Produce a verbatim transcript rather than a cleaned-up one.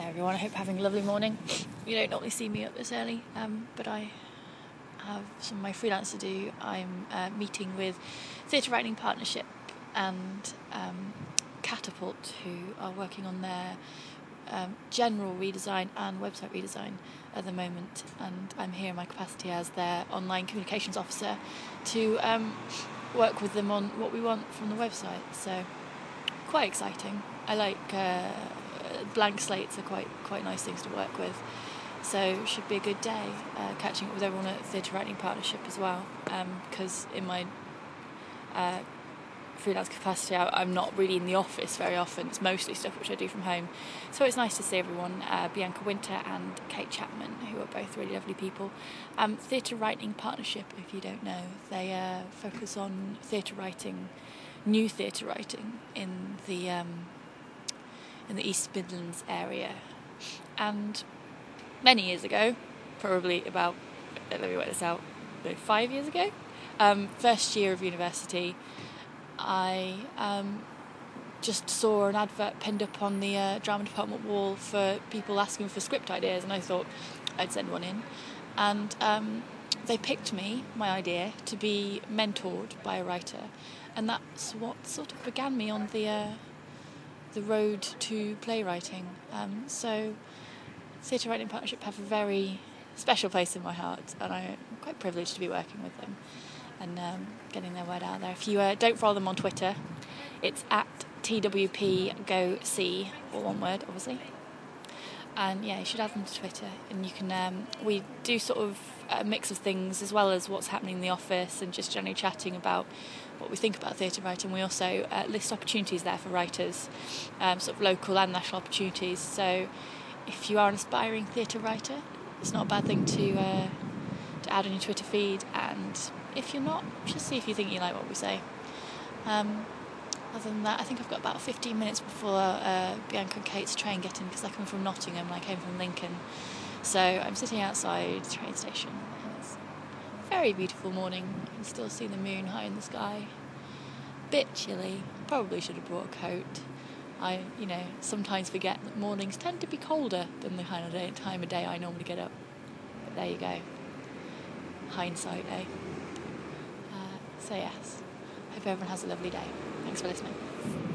Hey everyone, I hope you're having a lovely morning. You don't normally see me up this early, um, but I have some of my freelance to do. I'm uh, meeting with Theatre Writing Partnership and um, Catapult, who are working on their um, general redesign and website redesign at the moment, and I'm here in my capacity as their online communications officer to um, work with them on what we want from the website. So quite exciting. I like uh, blank slates are quite quite nice things to work with, so it should be a good day. Uh, catching up with everyone at Theatre Writing Partnership as well, because um, in my uh, freelance capacity I, I'm not really in the office very often. It's mostly stuff which I do from home, so it's nice to see everyone. uh, Bianca Winter and Kate Chapman, who are both really lovely people. um, Theatre Writing Partnership, if you don't know, they uh, focus on theatre writing, new theatre writing in the um, in the East Midlands area. And many years ago, probably about, let me work this out, five years ago, um, first year of university, I um, just saw an advert pinned up on the uh, drama department wall for people asking for script ideas, and I thought I'd send one in. And um, they picked me, my idea, to be mentored by a writer, and that's what sort of began me on the uh, the road to playwriting. Um, so Theatre Writing Partnership have a very special place in my heart, and I'm quite privileged to be working with them and um, getting their word out there. If you uh, don't follow them on Twitter, it's at T W P Go C, or one word, obviously. And yeah, you should add them to Twitter, and you can. Um, we do sort of a mix of things, as well as what's happening in the office and just generally chatting about what we think about theatre writing. We also uh, list opportunities there for writers, um, sort of local and national opportunities. So if you are an aspiring theatre writer, it's not a bad thing to uh, to add on your Twitter feed. And if you're not, just see if you think you like what we say. Um, Other than that, I think I've got about fifteen minutes before uh, Bianca and Kate's train get in, because they're coming from Nottingham and I came from Lincoln. So I'm sitting outside the train station, and it's a very beautiful morning. You can still see the moon high in the sky. Bit chilly. Probably should have brought a coat. I, you know, sometimes forget that mornings tend to be colder than the kind of day, time of day I normally get up. But there you go. Hindsight, eh? Uh, so yes, hope everyone has a lovely day. Thanks for listening.